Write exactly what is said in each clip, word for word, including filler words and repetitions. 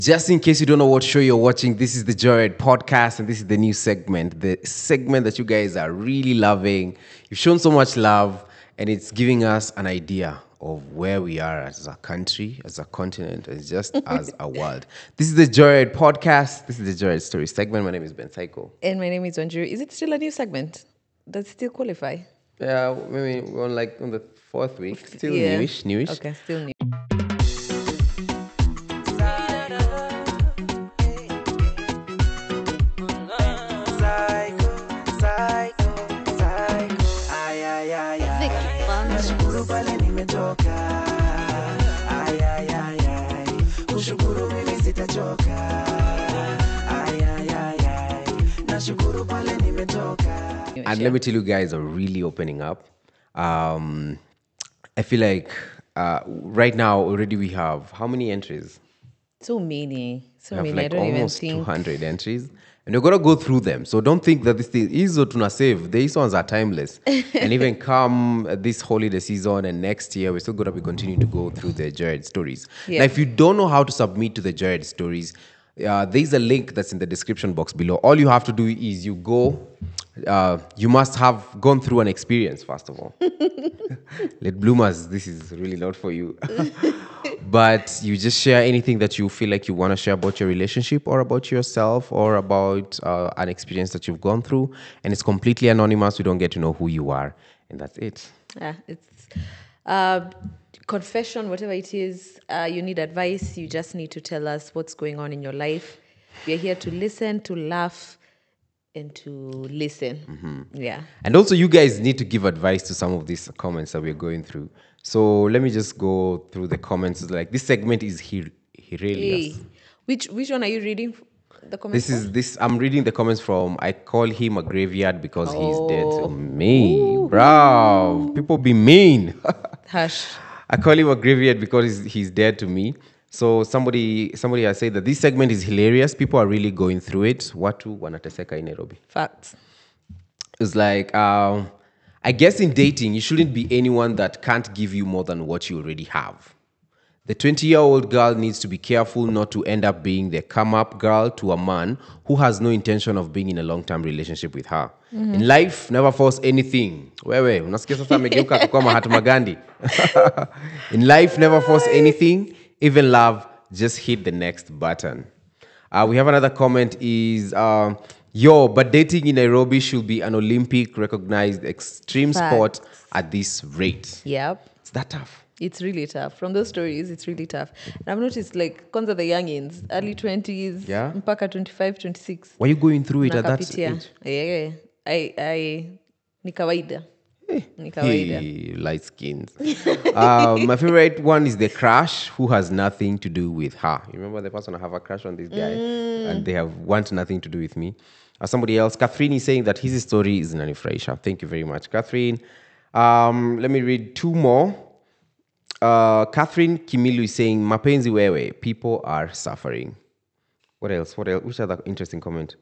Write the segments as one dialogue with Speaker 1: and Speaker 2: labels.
Speaker 1: Just in case you don't know what show you're watching, this is the Joyride podcast, and this is the new segment, the segment that you guys are really loving. You've shown so much love, and it's giving us an idea of where we are as a country, as a continent, and just as a world. This is the Joyride podcast. This is the Joyride story segment. My name is Ben Psycho.
Speaker 2: And my name is Wanjiru. Is it still a new segment? Does it still qualify?
Speaker 1: Yeah, maybe we're on like on the fourth week. Still
Speaker 2: Yeah.
Speaker 1: newish, newish.
Speaker 2: Okay, still new.
Speaker 3: Nashukuru pale nimetoka, ay ay ay ay, kushukuru mimi sitachoka, ay ay ay ay, nashukuru pale nimetoka.
Speaker 1: And let me tell you guys, are really opening up. Um, I feel like uh, right now already we have how many entries?
Speaker 2: So many. So
Speaker 1: We have
Speaker 2: many. I
Speaker 1: like
Speaker 2: don't even
Speaker 1: almost
Speaker 2: think.
Speaker 1: two hundred entries. And we're going to go through them. So don't think that this thing is tuna save. These ones are timeless. And even come this holiday season and next year, we're still going to be continuing to go through the Jared stories.
Speaker 2: Yeah.
Speaker 1: Now, if you don't know how to submit to the Jared stories, uh, there's a link that's in the description box below. All you have to do is you go, uh, you must have gone through an experience, first of all. Let bloomers, this is really not for you. But you just share anything that you feel like you want to share about your relationship or about yourself or about uh, an experience that you've gone through. And it's completely anonymous. We don't get to know who you are. And that's it.
Speaker 2: Yeah, it's uh, confession, whatever it is. Uh, you need advice. You just need to tell us what's going on in your life. We're here to listen, to laugh, and to listen.
Speaker 1: Mm-hmm.
Speaker 2: Yeah.
Speaker 1: And also, you guys need to give advice to some of these comments that we're going through. So let me just go through the comments. Like, this segment is Hir- Hirelius.
Speaker 2: Hey, which which one are you reading? The comments.
Speaker 1: This is this. I'm reading the comments from. I call him a graveyard because he's dead to
Speaker 2: Oh.
Speaker 1: me, bro. People be mean.
Speaker 2: for? Hush.
Speaker 1: I call him a graveyard because he's, he's dead to me. So somebody somebody has said that this segment is hilarious. People are really going through it. Watu wanateseka in Nairobi.
Speaker 2: Facts.
Speaker 1: It's like, um, I guess in dating, you shouldn't be anyone that can't give you more than what you already have. The twenty-year-old girl needs to be careful not to end up being the come-up girl to a man who has no intention of being in a long-term relationship with her. Mm-hmm. In life, never force anything. Wewe, unasikia sasa amegeuka kukuwa Mahatma Gandhi. In life, never force anything. Even love, just hit the next button. Uh, we have another comment is, um, yo, but dating in Nairobi should be an Olympic recognized extreme sport
Speaker 2: Facts.
Speaker 1: at this rate.
Speaker 2: Yep.
Speaker 1: It's that tough.
Speaker 2: It's really tough. From those stories, it's really tough. And I've noticed, like, kwanza the youngins, early twenties,
Speaker 1: Yeah.
Speaker 2: mpaka twenty-five, twenty-six.
Speaker 1: Were you going through it at that
Speaker 2: Nakapitia.
Speaker 1: age?
Speaker 2: Yeah. I, I, ni kawaida. Ni kawaida.
Speaker 1: Hey, light skins. um, my favorite one is the crush who has nothing to do with her. You remember the person I have a crush on this guy, and they have want nothing to do with me. Or somebody else, Catherine is saying that his story is Nanifraisha. Thank you very much, Catherine. Um, let me read two more. Uh, Catherine Kimilu is saying, Mapenzi wewe, people are suffering. What else? What else? Which other interesting comment?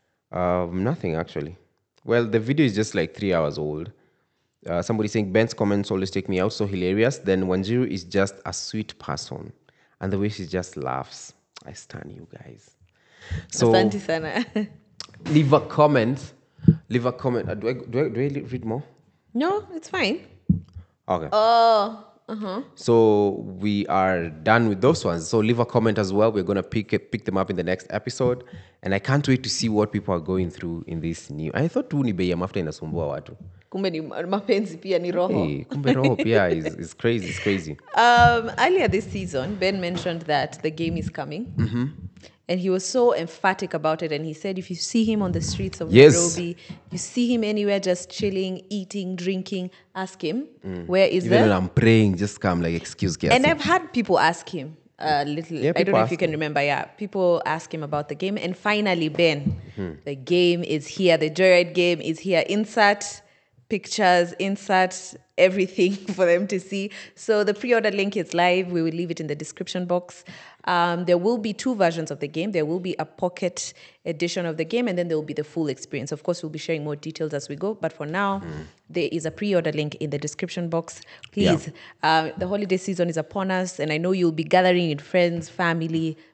Speaker 1: Um, nothing actually. Well, the video is just like three hours old. Uh, somebody saying Ben's comments always take me out, so hilarious. Then Wanjiru is just a sweet person, and the way she just laughs, I stand you guys. So
Speaker 2: Asante sana.
Speaker 1: leave a comment. Leave a comment. Uh, do I do I, do I read more?
Speaker 2: No, it's fine.
Speaker 1: Okay.
Speaker 2: Oh, uh-huh.
Speaker 1: So we are done with those ones. So leave a comment as well. We're gonna pick it, pick them up in the next episode, and I can't wait to see what people are going through in this new. I thought tu ni bei ya mafuta inasumbua watu.
Speaker 2: Kumbe ni mapenzi pia ni roho.
Speaker 1: Hey, kumbe roho pia is is crazy. It's crazy.
Speaker 2: Um, earlier this season, Ben mentioned that the game is coming. Mm-hmm. And he was so emphatic about it. And he said, if you see him on the streets of
Speaker 1: Yes.
Speaker 2: Nairobi, you see him anywhere just chilling, eating, drinking, ask him, where is
Speaker 1: Even
Speaker 2: the...
Speaker 1: when I'm praying, just come like excuse me.
Speaker 2: And I've had people ask him a little.
Speaker 1: Yeah,
Speaker 2: I don't
Speaker 1: people
Speaker 2: know if
Speaker 1: ask
Speaker 2: you can remember. Yeah, people ask him about the game, and finally, Ben, the game is here. The Joyride game is here. Insert pictures, insert everything for them to see. So the pre-order link is live. We will leave it in the description box. Um, there will be two versions of the game. There will be a pocket edition of the game, and then there will be the full experience. Of course, we'll be sharing more details as we go. But for now, mm. there is a pre-order link in the description box. Please, yeah. uh, the holiday season is upon us, and I know you'll be gathering with friends, family,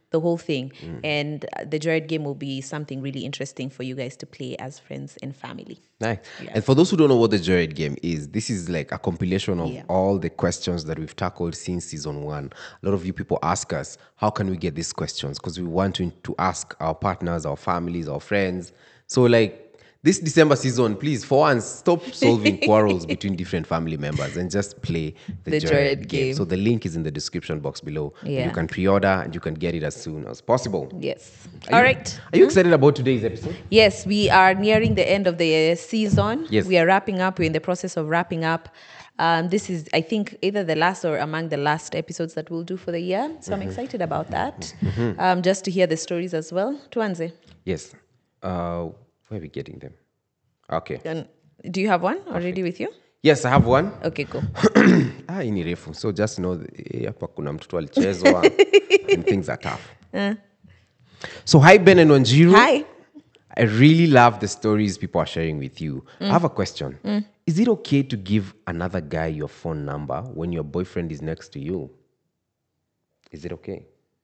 Speaker 2: the whole thing. And uh, the Joyride game will be something really interesting for you guys to play as friends and family.
Speaker 1: Nice. And for those who don't know what the Joyride game is, this is like a compilation of
Speaker 2: Yeah.
Speaker 1: all the questions that we've tackled since season one. A lot of you people ask us, how can we get these questions? Because we want to, to ask our partners, our families, our friends. So like this December season, please, for once, stop solving quarrels between different family members and just play the,
Speaker 2: The
Speaker 1: Joyride
Speaker 2: Joyride
Speaker 1: game.
Speaker 2: game.
Speaker 1: So the link is in the description box below.
Speaker 2: Yeah.
Speaker 1: You can pre-order and you can get it as soon as possible.
Speaker 2: Yes.
Speaker 1: Are
Speaker 2: All
Speaker 1: you-
Speaker 2: right.
Speaker 1: Are you excited about today's episode?
Speaker 2: Yes, we are nearing the end of the uh, season.
Speaker 1: Yes.
Speaker 2: We are wrapping up. We're in the process of wrapping up. Um, this is, I think, either the last or among the last episodes that we'll do for the year. So I'm excited about that. Um, just to hear the stories as well. Tuanze,
Speaker 1: Yes. Uh, where are we getting them? Okay.
Speaker 2: and do you have one already with you?
Speaker 1: Yes, I have one.
Speaker 2: Okay, cool.
Speaker 1: Ah, hii ni refu. So just know eh, hapa kuna mtoto alichezwa and things are tough. So hi Ben and Wanjiru.
Speaker 2: Hi.
Speaker 1: I really love the stories people are sharing with you. I have a question. Is it okay to give another guy your phone number when your boyfriend is next to you? Is it okay?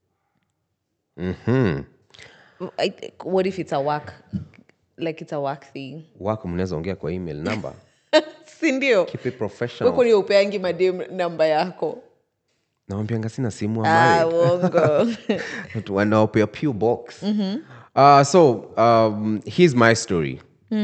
Speaker 2: I, what if it's a work, like it's a work thing?
Speaker 1: Wako mnaweza ongea kwa email number.
Speaker 2: Sindio?
Speaker 1: Keep it professional.
Speaker 2: Wako ni upeangi madem namba yako.
Speaker 1: Nawambianga sina simu
Speaker 2: Ah,
Speaker 1: amari.
Speaker 2: wongo.
Speaker 1: Wanaopea P O box. Uh, so um, here's my story.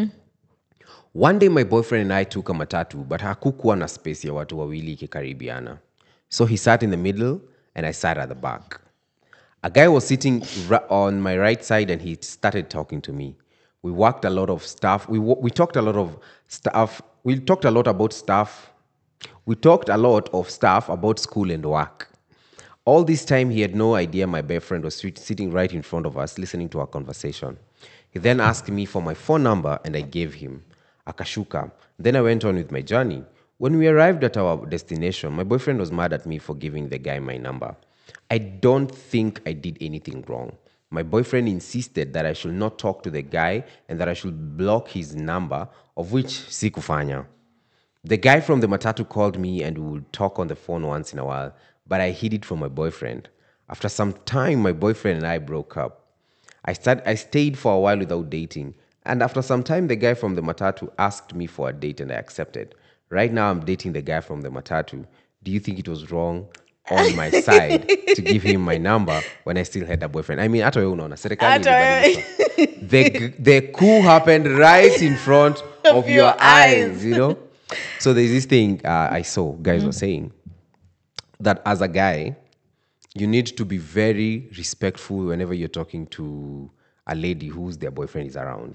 Speaker 1: One day my boyfriend and I took a matatu, but hakukuwa na space ya watu wawili ikikaribiana. So he sat in the middle and I sat at the back. A guy was sitting ra- on my right side and he started talking to me. We worked a lot of stuff. We, wo- we talked a lot of stuff. We talked a lot about stuff. We talked a lot of stuff about school and work. All this time, he had no idea my boyfriend was sit- sitting right in front of us, listening to our conversation. He then asked me for my phone number, and I gave him. Akashuka. Then I went on with my journey. When we arrived at our destination, my boyfriend was mad at me for giving the guy my number. I don't think I did anything wrong. My boyfriend insisted that I should not talk to the guy and that I should block his number, of which sikufanya. The guy from the matatu called me and we would talk on the phone once in a while, but I hid it from my boyfriend. After some time, my boyfriend and I broke up. I, start, I stayed for a while without dating. And after some time, the guy from the matatu asked me for a date and I accepted. Right now, I'm dating the guy from the matatu. Do you think it was wrong on my side to give him my number when I still had a boyfriend? I mean, hata wewe unaona, serikali
Speaker 2: Hata wewe.
Speaker 1: ilibadilishwa. The, the coup happened right in front of your,
Speaker 2: your
Speaker 1: eyes,
Speaker 2: eyes.
Speaker 1: you know? So there's this thing uh, I saw, guys were saying, that as a guy, you need to be very respectful whenever you're talking to a lady whose their boyfriend is around.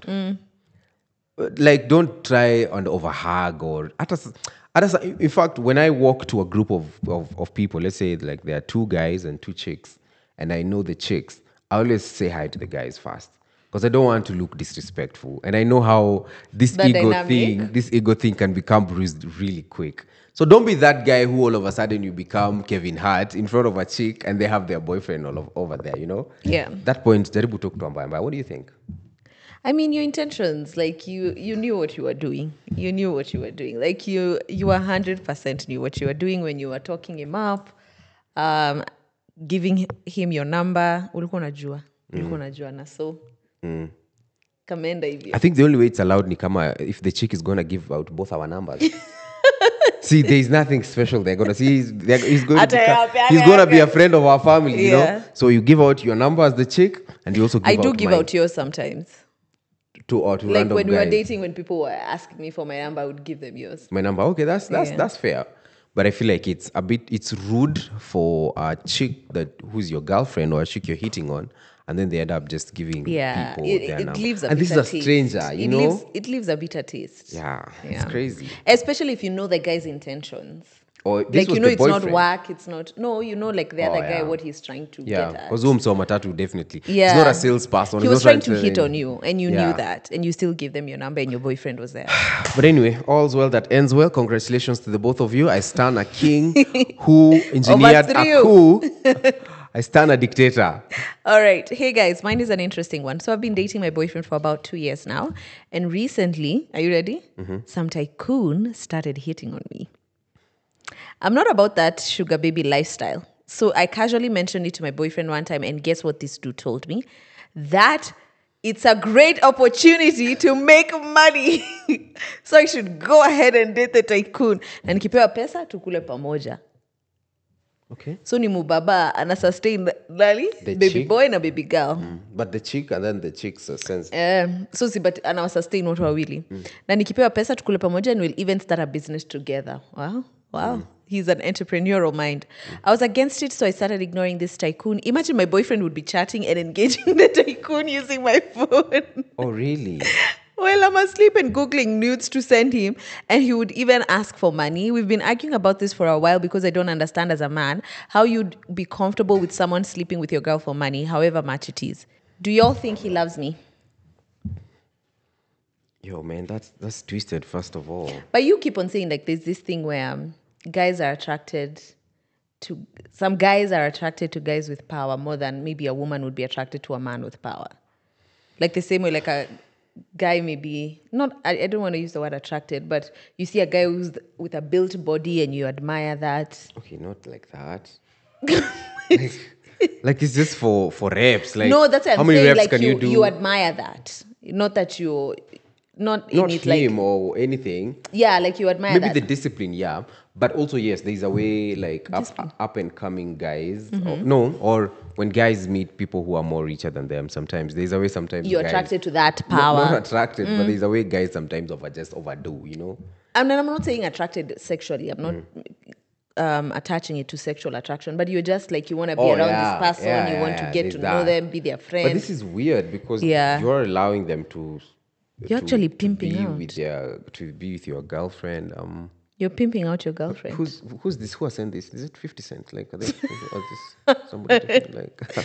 Speaker 1: Uh, Like, don't try and overhug or... At a, at a, in fact, when I walk to a group of, of, of people, let's say like there are two guys and two chicks, and I know the chicks, I always say hi to the guys first. Because I don't want to look disrespectful. And I know how this
Speaker 2: The
Speaker 1: ego
Speaker 2: dynamic.
Speaker 1: thing, this ego thing can become bruised really quick. So don't be that guy who all of a sudden you become Kevin Hart in front of a chick and they have their boyfriend all of, over there, you know?
Speaker 2: Yeah.
Speaker 1: That point, jaribu talk to ambaye ambaye. What do you think?
Speaker 2: I mean, your intentions, like you, you knew what you were doing. You knew what you were doing. Like you, you one hundred percent knew what you were doing when you were talking him up, um, giving him your number. Ulikuwa unajua. Ulikuwa unajua na so. Kamenda hivyo.
Speaker 1: I think the only way it's allowed ni kama if the chick is going to give out both our numbers. See, there's nothing special they're going to see. He's, they're- he's going, to,
Speaker 2: Ata
Speaker 1: become-
Speaker 2: yape,
Speaker 1: he's
Speaker 2: ata
Speaker 1: going to be
Speaker 2: yape.
Speaker 1: a friend of our family, you
Speaker 2: Yeah.
Speaker 1: know? So you give out your number as the chick and you also give
Speaker 2: I
Speaker 1: out
Speaker 2: do give
Speaker 1: mine
Speaker 2: out yours sometimes.
Speaker 1: to, or to
Speaker 2: Like
Speaker 1: random
Speaker 2: when we were
Speaker 1: guys.
Speaker 2: dating, when people were asking me for my number, I would give them yours.
Speaker 1: My number. Okay, that's that's
Speaker 2: Yeah.
Speaker 1: that's fair. But I feel like it's a bit it's rude for a chick that who's your girlfriend or a chick you're hitting on, and then they end up just giving
Speaker 2: Yeah,
Speaker 1: people
Speaker 2: it,
Speaker 1: their
Speaker 2: it
Speaker 1: number.
Speaker 2: leaves a
Speaker 1: and this is
Speaker 2: bitter
Speaker 1: a
Speaker 2: taste.
Speaker 1: stranger, you
Speaker 2: it
Speaker 1: know.
Speaker 2: Leaves, it leaves a bitter taste.
Speaker 1: Yeah, it's
Speaker 2: Yeah.
Speaker 1: crazy.
Speaker 2: Especially if you know the guy's intentions.
Speaker 1: Or this
Speaker 2: Like
Speaker 1: was
Speaker 2: you know,
Speaker 1: the
Speaker 2: it's not
Speaker 1: boyfriend.
Speaker 2: work. It's not. No, you know, like the
Speaker 1: Oh,
Speaker 2: other guy,
Speaker 1: yeah.
Speaker 2: what he's trying to
Speaker 1: Yeah,
Speaker 2: get at.
Speaker 1: because Zoom saw Matatu definitely.
Speaker 2: Yeah.
Speaker 1: He's not a salesperson.
Speaker 2: He
Speaker 1: He's
Speaker 2: was
Speaker 1: not
Speaker 2: trying to hit
Speaker 1: sell
Speaker 2: on
Speaker 1: any-
Speaker 2: you, and you
Speaker 1: Yeah.
Speaker 2: knew that, and you still give them your number, and your boyfriend was there.
Speaker 1: But anyway, all's well that ends well. Congratulations to the both of you. I stand a king who engineered a
Speaker 2: you.
Speaker 1: coup. I stand a dictator.
Speaker 2: All right. Hey guys, mine is an interesting one. So I've been dating my boyfriend for about two years now. And recently, are you ready? Some tycoon started hitting on me. I'm not about that sugar baby lifestyle. So I casually mentioned it to my boyfriend one time, and guess what this dude told me? That it's a great opportunity to make money. So I should go ahead and date the tycoon. Na nikipewa pesa tukule pamoja.
Speaker 1: Okay.
Speaker 2: So ni mubaba ana sustain nani?
Speaker 1: The
Speaker 2: Baby
Speaker 1: chick?
Speaker 2: boy na baby girl.
Speaker 1: Mm. But the chick and then the chick's a sense.
Speaker 2: Um, so si but ana sustain watu wawili. Na nikipewa pesa tukule pamoja and we'll even start a business together. Wow. Wow. He's an entrepreneurial mind. I was against it, so I started ignoring this tycoon. Imagine my boyfriend would be chatting and engaging the tycoon using my phone.
Speaker 1: Oh, really?
Speaker 2: Well, I'm asleep and Googling nudes to send him, and he would even ask for money. We've been arguing about this for a while because I don't understand as a man how you'd be comfortable with someone sleeping with your girl for money, however much it is. Do y'all think he loves me?
Speaker 1: Yo, man, that's that's twisted, first of all.
Speaker 2: But you keep on saying like there's this thing where um, guys are attracted to, some guys are attracted to guys with power more than maybe a woman would be attracted to a man with power. Like the same way like a guy may be, not, I, I don't want to use the word attracted, but you see a guy who's with a built body and you admire that.
Speaker 1: Okay, not like that. like, like it's just for for reps. Like
Speaker 2: No, that's what
Speaker 1: how
Speaker 2: I'm
Speaker 1: many
Speaker 2: saying.
Speaker 1: reps
Speaker 2: Like
Speaker 1: can
Speaker 2: you,
Speaker 1: you do?
Speaker 2: you admire that. Not that you, not in
Speaker 1: not
Speaker 2: it
Speaker 1: him
Speaker 2: like,
Speaker 1: or anything.
Speaker 2: yeah, like you admire
Speaker 1: Maybe
Speaker 2: that.
Speaker 1: the discipline, yeah. But also, yes, there's a way like up, up and coming guys.
Speaker 2: Mm-hmm.
Speaker 1: Or, no, or when guys meet people who are more richer than them, sometimes there's a way sometimes
Speaker 2: You're
Speaker 1: guys,
Speaker 2: attracted to that
Speaker 1: Not-
Speaker 2: power.
Speaker 1: Not, attracted, but there's a way guys sometimes over just overdo, you know?
Speaker 2: And I'm not saying attracted sexually. I'm not um, attaching it to sexual attraction, but you're just like you want to be
Speaker 1: Oh,
Speaker 2: around
Speaker 1: yeah,
Speaker 2: this person.
Speaker 1: yeah,
Speaker 2: you want
Speaker 1: yeah,
Speaker 2: to get
Speaker 1: there's
Speaker 2: to know
Speaker 1: that.
Speaker 2: them, be their friend.
Speaker 1: But this is weird because
Speaker 2: Yeah.
Speaker 1: you're allowing them to.
Speaker 2: You're
Speaker 1: to-
Speaker 2: actually
Speaker 1: to
Speaker 2: pimping
Speaker 1: be
Speaker 2: out.
Speaker 1: with their to be with your girlfriend. Um,
Speaker 2: You're pimping out your girlfriend.
Speaker 1: who's who's this? Who has sent this? Is it Fifty Cent? Like, are they, or this somebody different? Like,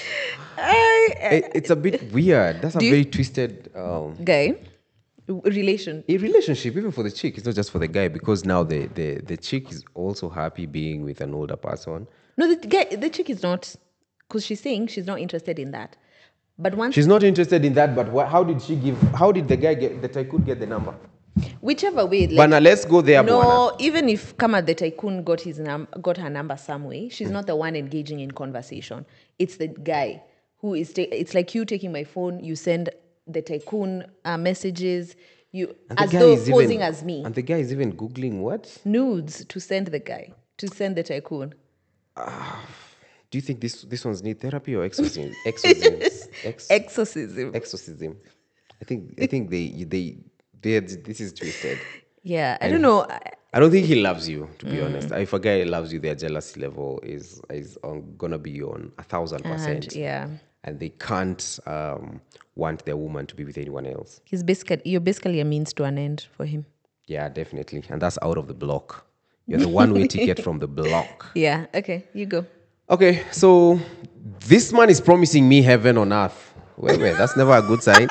Speaker 1: It- it's a bit weird. That's a
Speaker 2: Do you-
Speaker 1: very twisted um,
Speaker 2: Guy, relation.
Speaker 1: a relationship, even for the chick. It's not just for the guy because now the the the chick is also happy being with an older person.
Speaker 2: No, the guy, the chick is not, because she's saying she's not interested in that. But once,
Speaker 1: She's not interested in that. But wh- how did she give? How did the guy get the tycoon get the number?
Speaker 2: whichever way, like,
Speaker 1: But now let's go there, Bwana.
Speaker 2: no, even if Kama the tycoon got his num- got her number some way, she's not the one engaging in conversation. It's the guy who is. Ta- it's like you taking my phone. You send the tycoon uh, messages. You
Speaker 1: And the
Speaker 2: as
Speaker 1: guy
Speaker 2: though
Speaker 1: is
Speaker 2: posing
Speaker 1: even,
Speaker 2: as me
Speaker 1: And the guy is even googling what?
Speaker 2: nudes to send the guy to send the tycoon.
Speaker 1: Do you think this this one's need therapy or exorcism? Exorcism. Ex-
Speaker 2: Exorcism.
Speaker 1: exorcism. I think I think they they they this is twisted.
Speaker 2: Yeah, I don't know. I-
Speaker 1: I don't think he loves you, to be
Speaker 2: Mm.
Speaker 1: honest. If a guy loves you, their jealousy level is is on, gonna be on a thousand percent.
Speaker 2: And yeah,
Speaker 1: And they can't um, want their woman to be with anyone else.
Speaker 2: he's basically you're basically a means to an end for him.
Speaker 1: Yeah, definitely. And that's out of the block. You're the one-way ticket from the block.
Speaker 2: Yeah. Okay, you go.
Speaker 1: Okay, so this man is promising me heaven on earth. Wait, wait, that's never a good sign.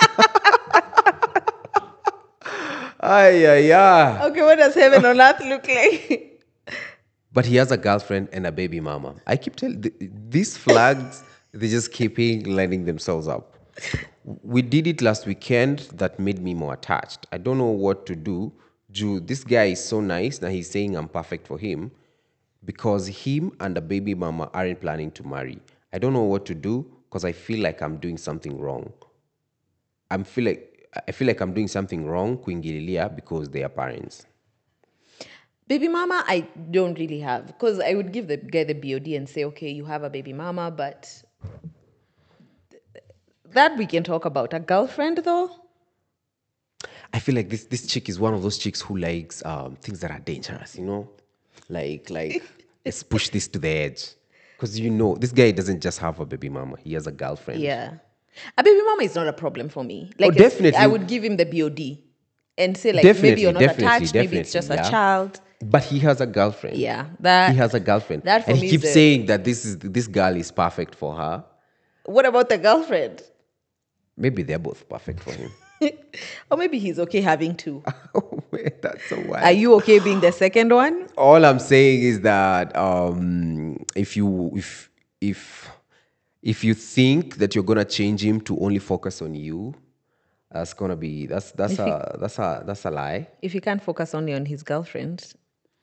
Speaker 1: Ay, ay, ay.
Speaker 2: Okay, what does heaven on earth look like?
Speaker 1: But he has a girlfriend and a baby mama. I keep telling th- these flags, they just keeping lining themselves up. We did it last weekend. That made me more attached. I don't know what to do. Ju, this guy is so nice. Now he's saying I'm perfect for him because him and the baby mama aren't planning to marry. I don't know what to do because I feel like I'm doing something wrong. I'm feel like I feel like I'm doing something wrong, kuingililia, because they are parents.
Speaker 2: Baby mama, I don't really have, because I would give the guy the B O D and say, okay, you have a baby mama, but th- that we can talk about. A girlfriend, though?
Speaker 1: I feel like this this chick is one of those chicks who likes um, things that are dangerous, you know? Like, like let's push this to the edge. Because, you know, this guy doesn't just have a baby mama. He has a girlfriend.
Speaker 2: Yeah. A baby mama is not a problem for me. Like, it's-
Speaker 1: definitely.
Speaker 2: I would give him the B O D and say, like,
Speaker 1: Definitely,
Speaker 2: maybe you're not
Speaker 1: definitely,
Speaker 2: attached, maybe it's
Speaker 1: definitely,
Speaker 2: just
Speaker 1: yeah.
Speaker 2: a child.
Speaker 1: But he has a girlfriend.
Speaker 2: Yeah, that-
Speaker 1: He has a girlfriend.
Speaker 2: that for
Speaker 1: and
Speaker 2: me
Speaker 1: he
Speaker 2: is
Speaker 1: keeps
Speaker 2: a-
Speaker 1: saying that this is this girl is perfect for her.
Speaker 2: What about the girlfriend?
Speaker 1: Maybe they're both perfect for him.
Speaker 2: Or maybe he's okay having two.
Speaker 1: Oh, wait, that's so wild.
Speaker 2: Are you okay being the second one?
Speaker 1: All I'm saying is that um, if you if if if you think that you're gonna change him to only focus on you, that's gonna be that's that's
Speaker 2: If
Speaker 1: a that's a that's a lie.
Speaker 2: If he can't focus only on his girlfriend,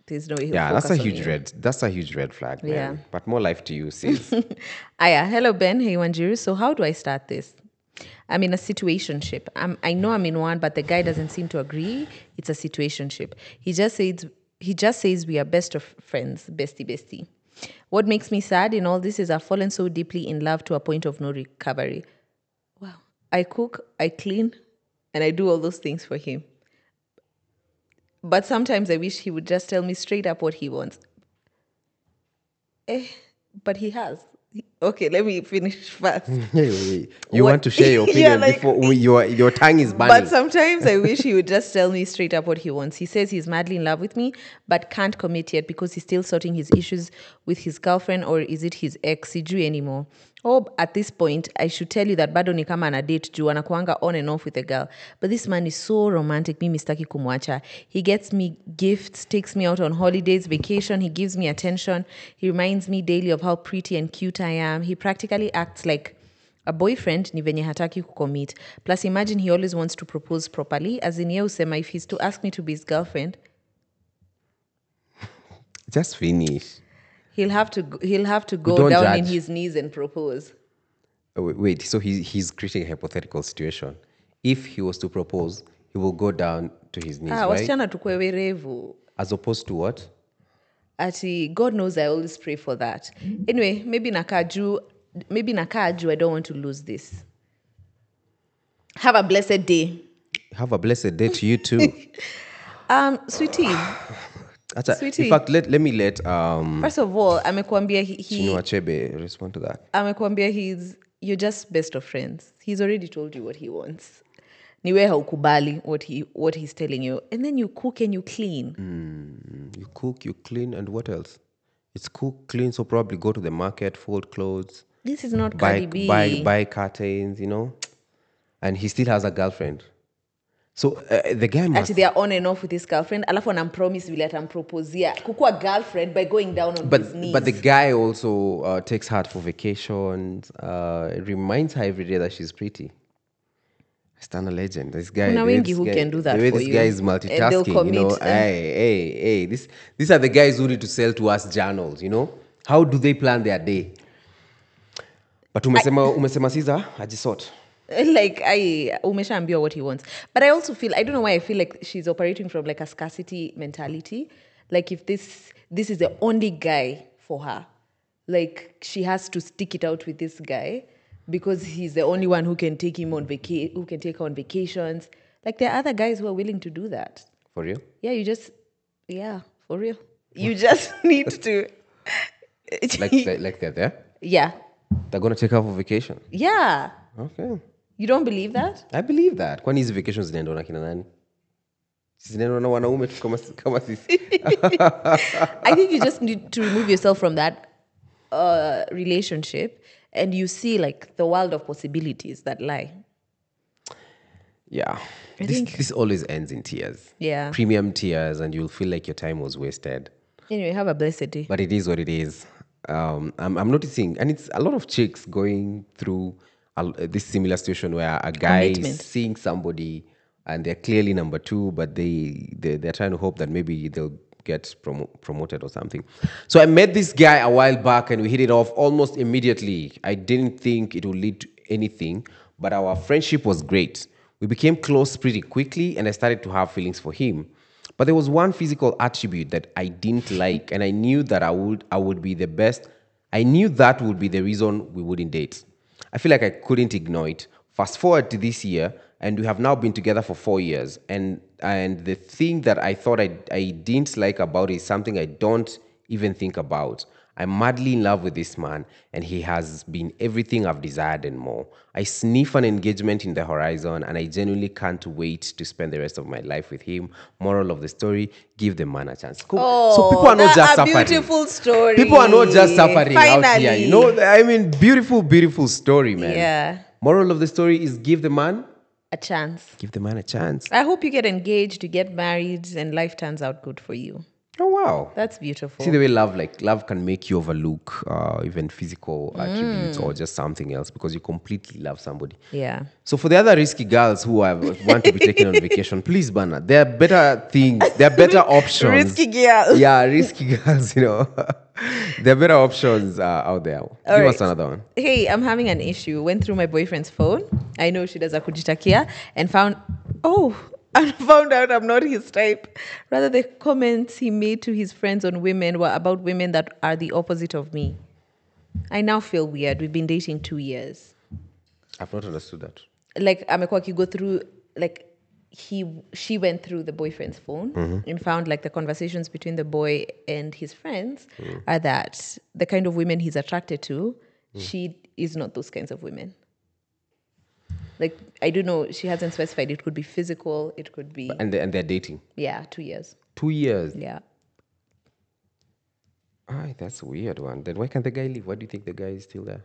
Speaker 2: there's no way he'll
Speaker 1: Yeah, that's a
Speaker 2: focus on
Speaker 1: huge
Speaker 2: you.
Speaker 1: red. That's a huge red flag, man.
Speaker 2: Yeah.
Speaker 1: But more life to you, sis.
Speaker 2: Aya, hello Ben, hey Wanjiru. So how do I start this? I'm in a situationship. I'm, I know I'm in one, but the guy doesn't seem to agree. It's a situationship. He just says he just says we are best of friends, bestie, bestie. What makes me sad in all this is I've fallen so deeply in love to a point of no recovery. Wow. I cook, I clean, and I do all those things for him. But sometimes I wish he would just tell me straight up what he wants. Eh, but he has. Okay, let me finish first.
Speaker 1: you
Speaker 2: What-
Speaker 1: want to share your
Speaker 2: Yeah,
Speaker 1: opinion
Speaker 2: like-
Speaker 1: before your your tongue is burning.
Speaker 2: But sometimes I wish he would just tell me straight up what he wants. He says he's madly in love with me, but can't commit yet because he's still sorting his issues with his girlfriend, or is it his ex? Sijui anymore. Oh, at this point, I should tell you that bado ni kama ana date juu anakuanga on and off with a girl. But this man is so romantic. Mimi sitaki kumwacha. He gets me gifts, takes me out on holidays, vacation. He gives me attention. He reminds me daily of how pretty and cute I am. He practically acts like a boyfriend ni venye hataki kucommit. Plus, imagine he always wants to propose properly. As in, ye usema if he's to ask me to be his girlfriend,
Speaker 1: Just finish.
Speaker 2: he'll have to go, he'll have to go
Speaker 1: don't
Speaker 2: down in
Speaker 1: judge.
Speaker 2: his knees and propose.
Speaker 1: Oh, wait, wait, so he's he's creating a hypothetical situation. If he was to propose, he will go down to his knees,
Speaker 2: Ah,
Speaker 1: right?
Speaker 2: wasichana tukwe werevu.
Speaker 1: As opposed to what?
Speaker 2: Ati, God knows I always pray for that. Anyway, maybe nakaa juu, maybe nakaa juu, I don't want to lose this. Have a blessed day.
Speaker 1: Have a blessed day to you too.
Speaker 2: Um, sweetie,
Speaker 1: Acha,
Speaker 2: Sweetie.
Speaker 1: in fact, let, let me let um
Speaker 2: first of all, amekuambia he, he
Speaker 1: Chinua Achebe respond to that.
Speaker 2: amekuambia he's you're just best of friends. He's already told you what he wants. Niwe haukubali what he what he's telling you, and then you cook and you clean.
Speaker 1: You cook, you clean, and what else? It's cook, clean, so probably go to the market, fold clothes,
Speaker 2: This is not
Speaker 1: buy
Speaker 2: Cardi B.
Speaker 1: buy buy curtains, you know. And he still has a girlfriend. So uh, the guy must.
Speaker 2: Ati they are on and off with his girlfriend. Alafu anampromise vile atampropozia kukua girlfriend by going down on
Speaker 1: But
Speaker 2: his knees.
Speaker 1: but the guy also uh, takes her for vacations. Uh, it reminds her every day that she's pretty. Stan a legend. This guy.
Speaker 2: Kuna
Speaker 1: the way
Speaker 2: wengi
Speaker 1: this
Speaker 2: who
Speaker 1: guy-
Speaker 2: can do that
Speaker 1: The way
Speaker 2: for
Speaker 1: this
Speaker 2: you.
Speaker 1: guy is
Speaker 2: And they'll
Speaker 1: multitasking. You know,
Speaker 2: commit, eh?
Speaker 1: hey, hey, hey. This these are the guys who need to sell to us journals. You know, how do they plan their day? But umesema umesema Caesar ajisort.
Speaker 2: Like I umeshaambiwa what he wants, but I also feel I don't know why I feel like she's operating from like a scarcity mentality. Like if this this is the only guy for her, like she has to stick it out with this guy because he's the only one who can take him on vaca- who can take her on vacations. Like there are other guys who are willing to do that.
Speaker 1: For real?
Speaker 2: Yeah, you just yeah for real. You just need to
Speaker 1: Like they, like they're there.
Speaker 2: yeah
Speaker 1: They're gonna take her for vacation.
Speaker 2: yeah.
Speaker 1: Okay.
Speaker 2: You don't believe that?
Speaker 1: I believe that. Kwani hizi vacations zinaendwa na kina nani? Zinaendwa na wanaume tu kama kama sisi.
Speaker 2: I think you just need to remove yourself from that uh, relationship and you see like the world of possibilities that lie.
Speaker 1: Yeah.
Speaker 2: I
Speaker 1: This
Speaker 2: think-
Speaker 1: this always ends in tears.
Speaker 2: Yeah.
Speaker 1: Premium tears, and you'll feel like your time was wasted.
Speaker 2: Anyway, have a blessed day.
Speaker 1: But it is what it is. Um, I'm, I'm noticing, and it's a lot of chicks going through a, this similar situation where a guy is
Speaker 2: Commitment.
Speaker 1: seeing somebody and they're clearly number two, but they, they they're trying to hope that maybe they'll get promo- promoted or something. So I met this guy a while back, and we hit it off almost immediately. I didn't think it would lead to anything, but our friendship was great. We became close pretty quickly, and I started to have feelings for him. But there was one physical attribute that I didn't like, and I knew that I would I would be the best. I knew that would be the reason we wouldn't date. I feel like I couldn't ignore it. Fast forward to this year, and we have now been together for four years. And and the thing that I thought I I didn't like about it is something I don't even think about. I'm madly in love with this man, and he has been everything I've desired and more. I sniff an engagement in the horizon, and I genuinely can't wait to spend the rest of my life with him. Moral of the story, give the man a chance. Cool. so people are not
Speaker 2: that-
Speaker 1: just
Speaker 2: a
Speaker 1: suffering.
Speaker 2: beautiful story.
Speaker 1: People are not just suffering out here.
Speaker 2: Finally.
Speaker 1: You know, I mean, beautiful, beautiful story, man.
Speaker 2: Yeah.
Speaker 1: Moral of the story is give the man,
Speaker 2: A chance.
Speaker 1: give the man a chance.
Speaker 2: I hope you get engaged, you get married, and life turns out good for you.
Speaker 1: Oh, wow.
Speaker 2: That's beautiful.
Speaker 1: See the way love, like love can make you overlook uh, even physical attributes or just something else because you completely love somebody.
Speaker 2: Yeah.
Speaker 1: So for the other risky girls who have, want to be taken on vacation, please, Bana, there are better things. There are better options.
Speaker 2: Risky girls.
Speaker 1: Yeah, risky girls. You know, there are better options uh, out there. Give
Speaker 2: All
Speaker 1: us
Speaker 2: right.
Speaker 1: another one.
Speaker 2: Hey, I'm having an issue. Went through my boyfriend's phone. I know she does a kujitakia and found, oh, and found out I'm not his type. Rather, the comments he made to his friends on women were about women that are the opposite of me. I now feel weird. We've been dating two years.
Speaker 1: I've not understood that.
Speaker 2: Like, amekuwa go through, like, he she went through the boyfriend's phone and found like the conversations between the boy and his friends are that the kind of women he's attracted to, she is not those kinds of women. Like, I don't know, she hasn't specified. It could be physical, it could be,
Speaker 1: And they, and they're dating
Speaker 2: yeah, two years.
Speaker 1: two years.
Speaker 2: Yeah.
Speaker 1: Aye, that's a weird one. Then why can't the guy leave? Why do you think the guy is still there?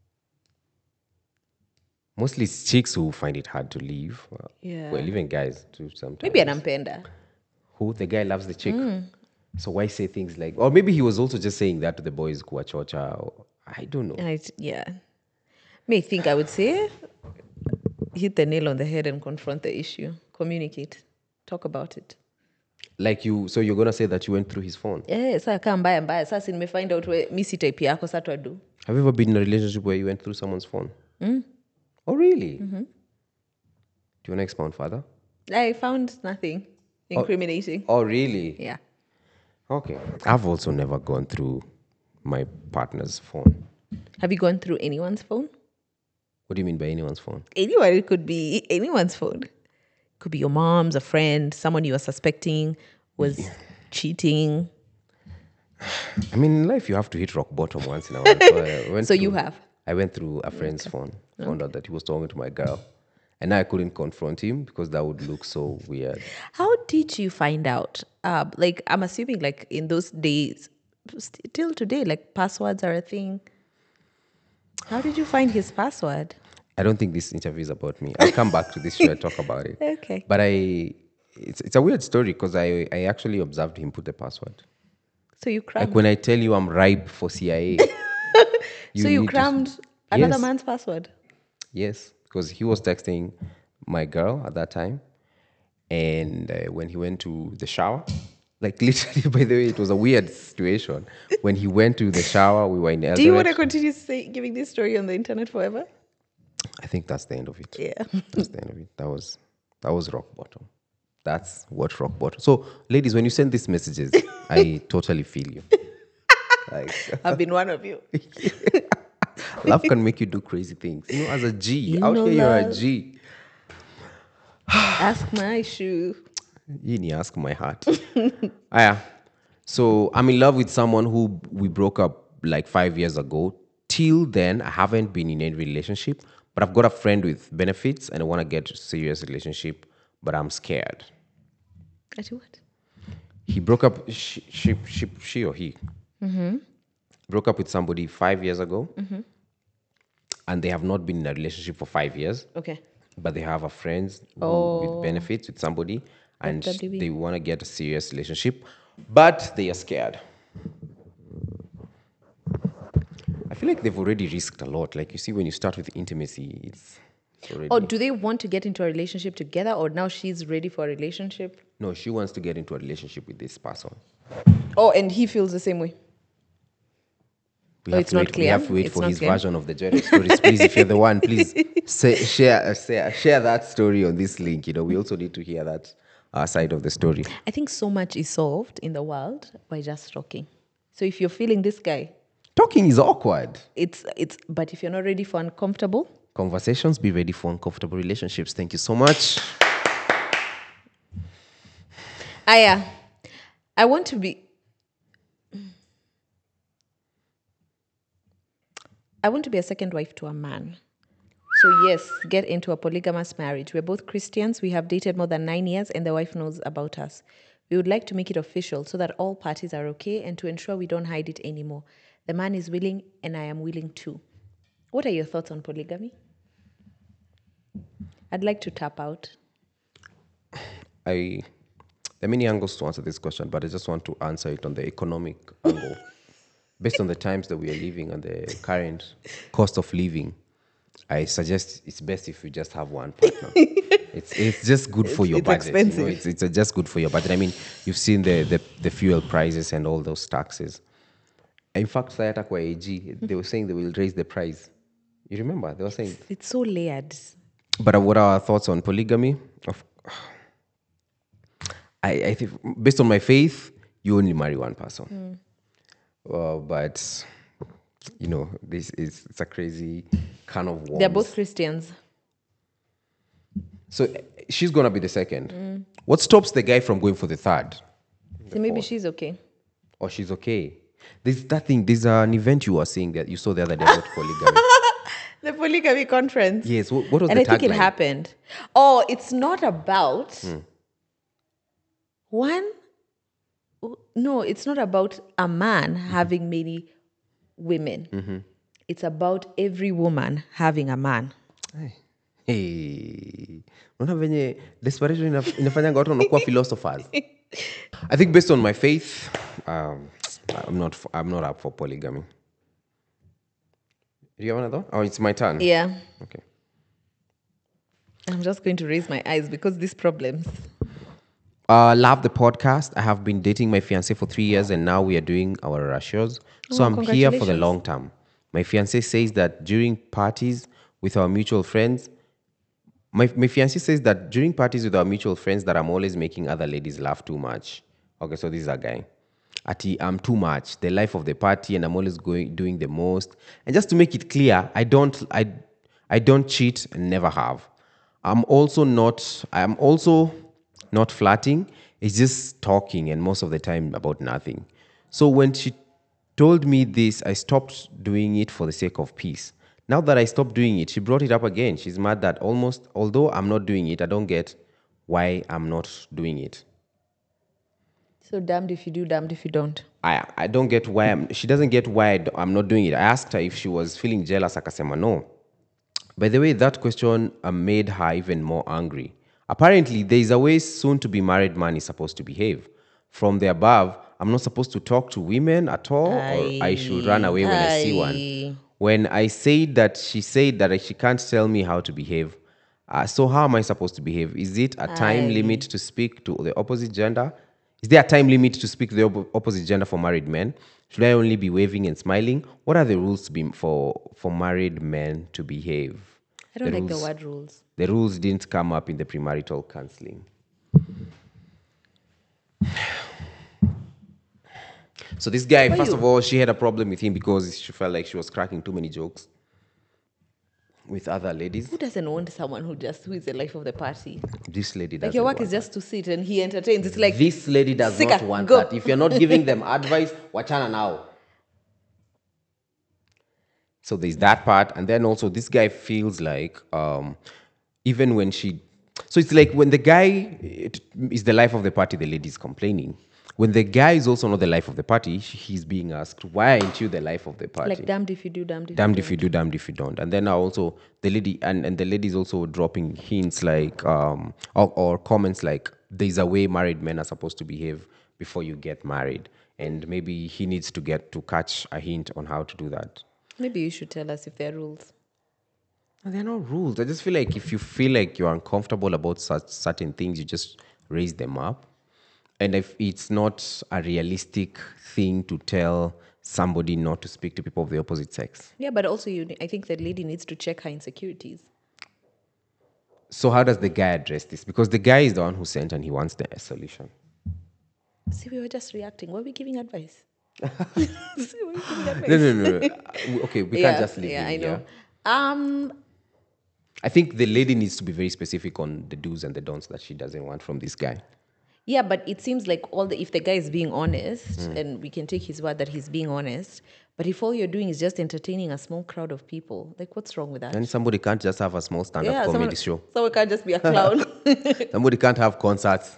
Speaker 1: Mostly it's chicks who find it hard to leave. Well,
Speaker 2: Yeah.
Speaker 1: Well, even guys too sometimes.
Speaker 2: Maybe anampenda.
Speaker 1: Who? The guy loves the chick. So why say things like, or maybe he was also just saying that to the boys kuwa chocha. Or, I don't know.
Speaker 2: I, yeah. May think I would say hit the nail on the head and confront the issue. Communicate. Talk about it.
Speaker 1: Like you, so you're gonna say that you went through his phone.
Speaker 2: Eh, saa kaa mbaya mbaya. Sasa nimefind out where mi si type yako, sa twadu.
Speaker 1: Have you ever been in a relationship where you went through someone's phone? Oh, really? Do you want to expound further?
Speaker 2: I found nothing incriminating.
Speaker 1: Oh, really?
Speaker 2: Yeah.
Speaker 1: Okay. I've also never gone through my partner's phone.
Speaker 2: Have you gone through anyone's phone?
Speaker 1: What do you mean by anyone's phone?
Speaker 2: Anyone. It could be anyone's phone. It could be your mom's, a friend, someone you were suspecting was cheating.
Speaker 1: I mean, in life, you have to hit rock bottom once in a while. So, I went
Speaker 2: So you
Speaker 1: through-
Speaker 2: have?
Speaker 1: I went through a friend's phone, found out that he was talking to my girl. And I couldn't confront him because that would look so weird.
Speaker 2: How did you find out? Uh, like, I'm assuming, like, in those days, st- till today, like, passwords are a thing. How did you find his password?
Speaker 1: I don't think this interview is about me. I'll come back to this show and talk about it.
Speaker 2: Okay.
Speaker 1: But I, it's, it's a weird story because I, I actually observed him put the password.
Speaker 2: So you
Speaker 1: Like
Speaker 2: crammed.
Speaker 1: when I tell you I'm ripe for C I A.
Speaker 2: so you
Speaker 1: need to-
Speaker 2: crammed another
Speaker 1: Yes.
Speaker 2: man's password.
Speaker 1: Yes, because he was texting my girl at that time. And uh, when he went to the shower, like literally, by the way, it was a weird situation. When he went to the shower, we were in Eldoret.
Speaker 2: Do you want to continue say, giving this story on the internet forever?
Speaker 1: I think that's the end of it.
Speaker 2: Yeah.
Speaker 1: That's the end of it. That was that was rock bottom. That's what rock bottom. So, ladies, when you send these messages, I totally feel you. Like,
Speaker 2: I've been one of you.
Speaker 1: love can make you do crazy things. You know, as a G,
Speaker 2: You
Speaker 1: out
Speaker 2: know
Speaker 1: here you're a
Speaker 2: love.
Speaker 1: G.
Speaker 2: Ask my shoe.
Speaker 1: You need to ask my heart. Ah, yeah. So I'm in love with someone who we broke up like five years ago. Till then, I haven't been in any relationship, but I've got a friend with benefits and I want to get a serious relationship, but I'm scared.
Speaker 2: I do what?
Speaker 1: He broke up, she, she, she, she or he broke up with somebody five years ago, and they have not been in a relationship for five years.
Speaker 2: Okay.
Speaker 1: But they have a friends who-
Speaker 2: Oh.
Speaker 1: with benefits with somebody, and
Speaker 2: W W.
Speaker 1: they want to get a serious relationship, but they are scared. I feel like they've already risked a lot. Like you see, when you start with intimacy, it's already.
Speaker 2: Or do they want to get into a relationship together, or now she's ready for a relationship?
Speaker 1: No, she wants to get into a relationship with this person.
Speaker 2: Oh, and he feels the same way.
Speaker 1: We
Speaker 2: Oh,
Speaker 1: have
Speaker 2: it's
Speaker 1: to
Speaker 2: not
Speaker 1: wait, We
Speaker 2: clear?
Speaker 1: have to wait
Speaker 2: It's
Speaker 1: for
Speaker 2: not
Speaker 1: his
Speaker 2: clear?
Speaker 1: version of the Joyride stories. Please, if you're the one, please say, share, share, share that story on this link. You know, we also need to hear that uh, side of the story.
Speaker 2: I think so much is solved in the world by just talking. So if you're feeling this guy,
Speaker 1: Talking is awkward.
Speaker 2: it's it's. But if you're not ready for uncomfortable,
Speaker 1: Conversations, be ready for uncomfortable relationships. Thank you so much.
Speaker 2: I uh, I want to be. I want to be a second wife to a man. So yes, get into a polygamous marriage. We're both Christians. We have dated more than nine years, and the wife knows about us. We would like to make it official so that all parties are okay, and to ensure we don't hide it anymore. The man is willing, and I am willing too. What are your thoughts on polygamy? I'd like to tap out.
Speaker 1: I There are many angles to answer this question, but I just want to answer it on the economic angle. Based on the times that we are living and the current cost of living, I suggest it's best if you just have one partner. it's it's just good for
Speaker 2: It's-
Speaker 1: your
Speaker 2: it's
Speaker 1: budget. You know,
Speaker 2: expensive.
Speaker 1: it's it's uh, just good for your budget. I mean, you've seen the, the, the fuel prices and all those taxes. In fact, Sayata kwa A G, they were saying they will raise the price. You remember? They were saying.
Speaker 2: It's so layered.
Speaker 1: But uh, what are our thoughts on polygamy? Of, I, I think, based on my faith, you only marry one person. Uh, but, you know, this is it's a crazy kind of war.
Speaker 2: They're both Christians.
Speaker 1: So uh, she's going to be the second. What stops the guy from going for the third?
Speaker 2: So maybe she's okay.
Speaker 1: Or she's okay? There's that thing, there's an event you were saying that you saw the other day about polygamy.
Speaker 2: The polygamy conference.
Speaker 1: Yes, what, what was
Speaker 2: And
Speaker 1: the
Speaker 2: I think it
Speaker 1: tagline?
Speaker 2: happened. Oh, it's not about one. No, it's not about a man having many women. It's about every woman having a man.
Speaker 1: Hey, unaona venye desperation inaf- inafanyanga watu wanakuwa philosophers. I think based on my faith, um, I'm not f- I'm not up for polygamy. Do you have another? Oh, it's my turn.
Speaker 2: Yeah.
Speaker 1: Okay.
Speaker 2: I'm just going to raise my eyes because these problems.
Speaker 1: Uh, love the podcast. I have been dating my fiance for three years, and now we are doing our ratios. So
Speaker 2: Oh,
Speaker 1: I'm here for the
Speaker 2: congratulations.
Speaker 1: long term. My fiance says that during parties with our mutual friends, my my fiance says that during parties with our mutual friends, that I'm always making other ladies laugh too much. Okay, so this is a guy. Ati, I'm too much, the life of the party, and I'm always going doing the most. And just to make it clear, I don't I I don't cheat and never have. I'm also not I'm also not flirting. It's just talking, and most of the time about nothing. So when she told me this, I stopped doing it for the sake of peace. Now that I stopped doing it, she brought it up again. She's mad that almost, although I'm not doing it, I don't get why I'm not doing it.
Speaker 2: So damned if you do, damned if you don't.
Speaker 1: I I don't get why I'm, she doesn't get why I d- I'm not doing it. I asked her if she was feeling jealous. Akasema no. By the way, that question uh, made her even more angry. Apparently, there is a way soon to be married man is supposed to behave. From the above, I'm not supposed to talk to women at all, or I should run away when I see one. When I said that, she said that she can't tell me how to behave. Uh, so how am I supposed to behave? Is it a time limit to speak to the opposite gender? Is there a time limit to speak to the op- opposite gender for married men? Should I only be waving and smiling? What are the rules to be for, for married men to behave?
Speaker 2: I don't
Speaker 1: The
Speaker 2: like the
Speaker 1: rules-
Speaker 2: word rules.
Speaker 1: The rules didn't come up in the premarital counseling. So this guy, first
Speaker 2: you-
Speaker 1: of all, she had a problem with him because she felt like she was cracking too many jokes with other ladies.
Speaker 2: Who doesn't want someone who just who is the life of the party?
Speaker 1: This lady doesn't
Speaker 2: Like your work
Speaker 1: want
Speaker 2: is just to sit and he entertains. It's like
Speaker 1: This lady does
Speaker 2: Sika,
Speaker 1: not want
Speaker 2: go.
Speaker 1: that. If you're not giving them advice, wachana now. So there's that part. And then also this guy feels like um, even when she... So it's like when the guy it, is the life of the party, the lady is complaining. When the guy is also not the life of the party, sh- he's being asked, why aren't you the life of the party?
Speaker 2: like damned if you do, damned if
Speaker 1: Damned
Speaker 2: you
Speaker 1: if you do, damned if you don't. And then now also the lady and, and the lady is also dropping hints like um or, or comments like there's a way married men are supposed to behave before you get married. And maybe he needs to get to catch a hint on how to do that.
Speaker 2: don't. Maybe you should tell us if there are rules.
Speaker 1: And there are no rules. I just feel like if you feel like you're uncomfortable about such certain things, you just raise them up. And if it's not a realistic thing to tell somebody not to speak to people of the opposite sex.
Speaker 2: Yeah, but also you I think the lady needs to check her insecurities.
Speaker 1: So how does the guy address this? Because the guy is the one who sent and he wants the solution.
Speaker 2: See, we were just reacting. Were we giving advice? See, were we giving advice?
Speaker 1: No, no, no. no. Uh, Okay, we
Speaker 2: yeah,
Speaker 1: can't just leave
Speaker 2: yeah,
Speaker 1: him
Speaker 2: I know.
Speaker 1: here.
Speaker 2: Um,
Speaker 1: I think the lady needs to be very specific on the do's and the don'ts that she doesn't want from this guy.
Speaker 2: yeah, but it seems like all the if the guy is being honest,
Speaker 1: Hmm.
Speaker 2: and we can take his word that he's being honest, but if all you're doing is just entertaining a small crowd of people, like what's wrong with that?
Speaker 1: And somebody can't just have a small stand-up
Speaker 2: yeah,
Speaker 1: comedy
Speaker 2: someone,
Speaker 1: show.
Speaker 2: someone can't just be a clown.
Speaker 1: Somebody can't have concerts.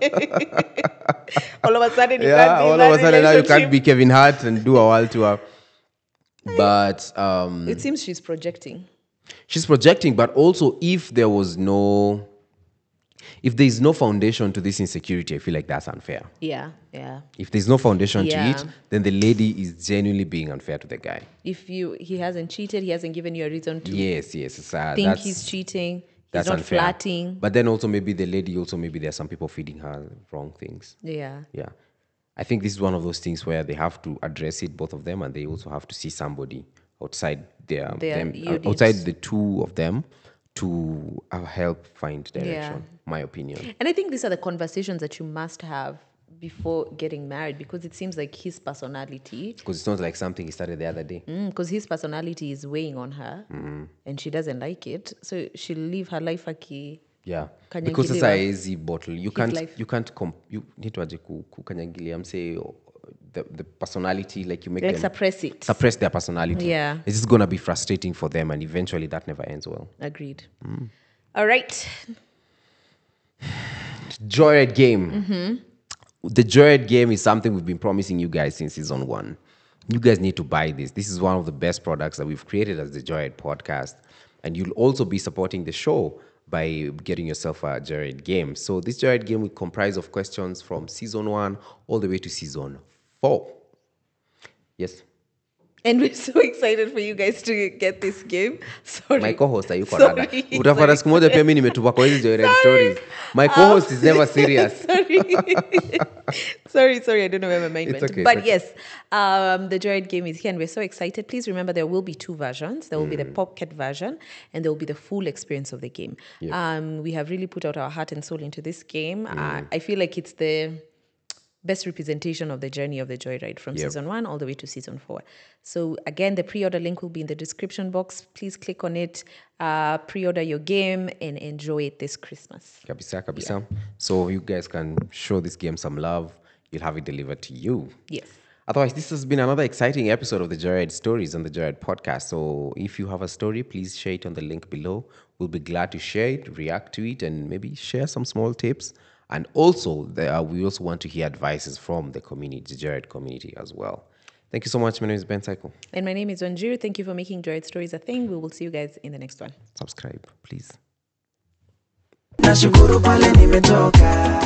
Speaker 2: all of a sudden, you
Speaker 1: Yeah,
Speaker 2: can't be in
Speaker 1: all
Speaker 2: that
Speaker 1: of a sudden now you can't
Speaker 2: relationship.
Speaker 1: be Kevin Hart and do a world tour. But um,
Speaker 2: It seems she's projecting.
Speaker 1: she's projecting, but also if there was no, if there is no foundation to this insecurity, I feel like that's unfair.
Speaker 2: Yeah, yeah.
Speaker 1: If there's no foundation
Speaker 2: Yeah.
Speaker 1: to it, then the lady is genuinely being unfair to the guy.
Speaker 2: If you he hasn't cheated, he hasn't given you a reason to
Speaker 1: Yes, yes. It's, uh,
Speaker 2: think
Speaker 1: that's,
Speaker 2: he's cheating. He's
Speaker 1: that's
Speaker 2: not
Speaker 1: unfair.
Speaker 2: flirting.
Speaker 1: But then also maybe the lady also maybe there's some people feeding her wrong things.
Speaker 2: Yeah.
Speaker 1: Yeah. I think this is one of those things where they have to address it, both of them, and they also have to see somebody outside their,
Speaker 2: Their
Speaker 1: them, uh,
Speaker 2: units.
Speaker 1: outside the two of them to uh, help find direction,
Speaker 2: Yeah.
Speaker 1: my opinion.
Speaker 2: And I think these are the conversations that you must have before getting married, because it seems like his personality,
Speaker 1: Because it's not like something he started the other day.
Speaker 2: because his personality is weighing on her, and she doesn't like it. So she'll live her life aki.
Speaker 1: Yeah,
Speaker 2: Kanyangiliwa.
Speaker 1: because it's a easy bottle. You can't,
Speaker 2: life.
Speaker 1: you can't, comp- you need to kukanyangilia. I'm saying the the personality, like you make
Speaker 2: Like
Speaker 1: them
Speaker 2: suppress it.
Speaker 1: suppress their personality.
Speaker 2: Yeah.
Speaker 1: It's just gonna be frustrating for them, and eventually that never ends well.
Speaker 2: Agreed. All right.
Speaker 1: Joyride game. The Joyride game is something we've been promising you guys since season one. You guys need to buy this. This is one of the best products that we've created as the Joyride podcast. And you'll also be supporting the show by getting yourself a Joyride game. So this Joyride game will comprise of questions from season one all the way to season four. Yes.
Speaker 2: And we're so excited for you guys to get this game. Sorry.
Speaker 1: My co-host hayuko
Speaker 2: Sorry,
Speaker 1: rada. Utapata siku moja pia mimi nimetupa kwa hizi Joyride stories. My co-host is never serious.
Speaker 2: sorry. sorry, sorry, I don't know where my mind
Speaker 1: It's
Speaker 2: went.
Speaker 1: okay,
Speaker 2: but
Speaker 1: it's okay.
Speaker 2: yes, um, the Joyride game is here and we're so excited. Please remember there will be two versions. There will be the pocket version and there will be the full experience of the game. Um, we have really put out our heart and soul into this game. Uh, I feel like it's the best representation of the journey of the Joyride from
Speaker 1: Yep.
Speaker 2: season one all the way to season four. So again, the pre-order link will be in the description box. Please click on it, uh, pre-order your game and enjoy it this Christmas.
Speaker 1: Kabisa, kabisa. So you guys can show this game some love. You'll have it delivered to you.
Speaker 2: Yes.
Speaker 1: Otherwise, this has been another exciting episode of the Joyride Stories on the Joyride podcast. So if you have a story, please share it on the link below. We'll be glad to share it, react to it, and maybe share some small tips. And also, there are, we also want to hear advices from the community, the Joyride community as well. Thank you so much. My name is Ben Psycho.
Speaker 2: And my name is Wanjiru. Thank you for making Joyride Stories a thing. We will see you guys in the next one.
Speaker 1: Subscribe, please.
Speaker 3: Nashukuru pale nimetoka.